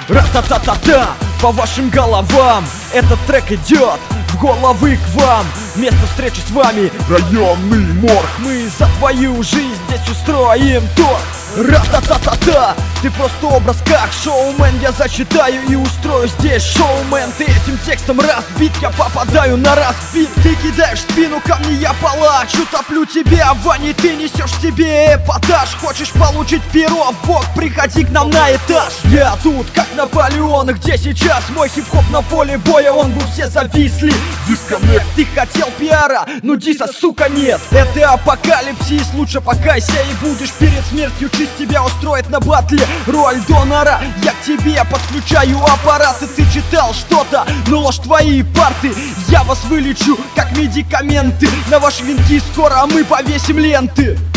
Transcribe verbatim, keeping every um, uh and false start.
Ра-та-та-та-та, по вашим головам этот трек идет в головы к вам. Место встречи с вами районный морг. Мы за твою жизнь здесь устроим торг. Ра-та-та-та-та, ты просто образ как шоумен. Я зачитаю и устрою здесь шоумен. Ты этим текстом разбит, я попадаю на разбит. Ты кидаешь в спину камни, я палач. Утоплю тебя в ванне, ты несешь в себе эпатаж. Хочешь получить перо в бок, приходи к нам на этаж. Я тут как Наполеон, где сейчас мой хип-хоп на поле боя. Он бы все зависли. Дисконнект. Ты хотел пиара, ну диса, сука, нет. Это апокалипсис, лучше покайся и будешь перед смертью. Чист тебя устроит на батле роль донора. Я к тебе подключаю аппараты. Ты читал что-то, но ложь твои парты. Я вас вылечу, как медикаменты. На ваши винки скоро мы повесим ленты.